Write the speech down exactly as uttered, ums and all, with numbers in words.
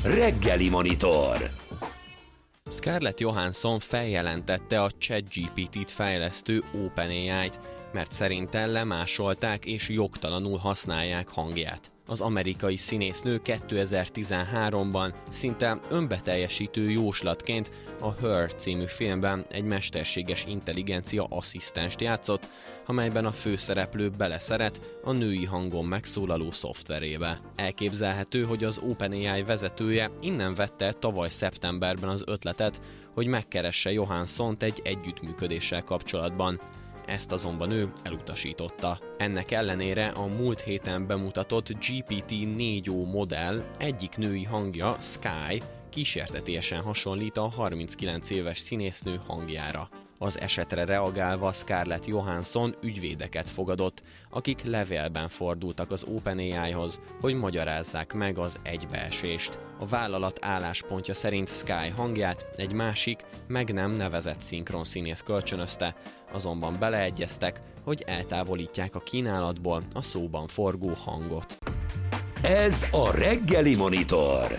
Reggeli Monitor. Scarlett Johansson feljelentette a ChatGPT-t fejlesztő OpenAI-t, mert szerinte lemásolták és jogtalanul használják hangját. Az amerikai színésznő kétezer-tizenháromban szinte önbeteljesítő jóslatként a Her című filmben egy mesterséges intelligencia asszisztenst játszott, amelyben a főszereplő beleszeret a női hangon megszólaló szoftverébe. Elképzelhető, hogy az OpenAI vezetője innen vette tavaly szeptemberben az ötletet, hogy megkeresse Johanssont egy együttműködéssel kapcsolatban. Ezt azonban ő elutasította. Ennek ellenére a múlt héten bemutatott gé pé té négy o modell egyik női hangja, Sky, kísértetiesen hasonlít a harminckilenc éves színésznő hangjára. Az esetre reagálva Scarlett Johansson ügyvédeket fogadott, akik levélben fordultak az OpenAI-hoz, hogy magyarázzák meg az egybeesést. A vállalat álláspontja szerint Sky hangját egy másik, meg nem nevezett szinkronszínész kölcsönözte, azonban beleegyeztek, hogy eltávolítják a kínálatból a szóban forgó hangot. Ez a Reggeli Monitor.